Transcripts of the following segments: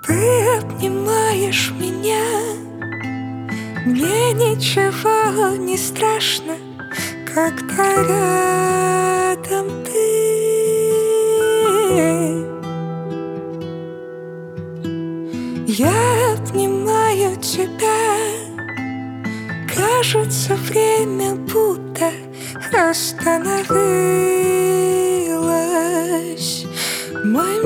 Ты обнимаешь меня, мне ничего не страшно, когда рядом ты. Я обнимаю тебя, кажется, время будто остановилось. Мой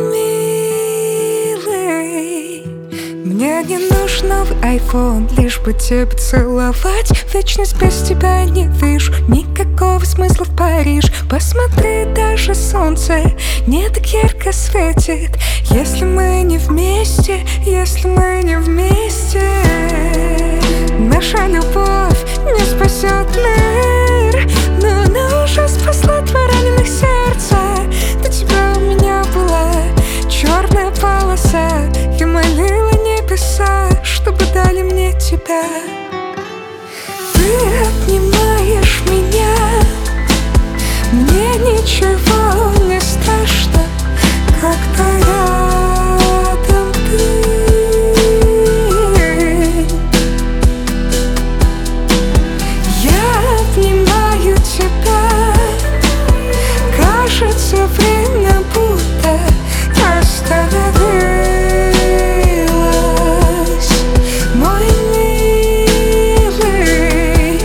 милый, мне не нужен новый iPhone, лишь бы тебя целовать. Вечность без тебя не вижу никакого смысла в Париж. Посмотри, даже солнце не так ярко светит. Если мы не вместе, если мы не вместе, наша любовь не спасет мир, но она уже спасла два раненых сердца. До тебя у меня была черная полоса. Я молила небеса, чтобы дали мне тебя. Ты обнимаешь меня, мне ничего не страшно, когда рядом ты. Я обнимаю тебя, кажется, время будто остановилось. Мой милый,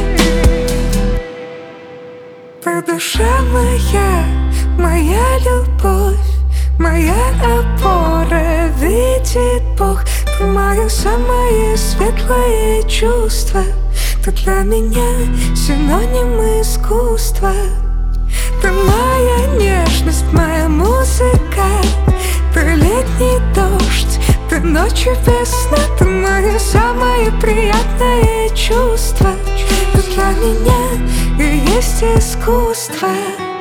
ты душа моя, моя любовь, моя опора, видит Бог. Ты мое самое светлое чувство, ты для меня синоним искусства. Ты моя нежность, моя музыка, ты летний дождь, ты ночью весна. Ты мое самое приятное чувство, ты для меня и есть искусство.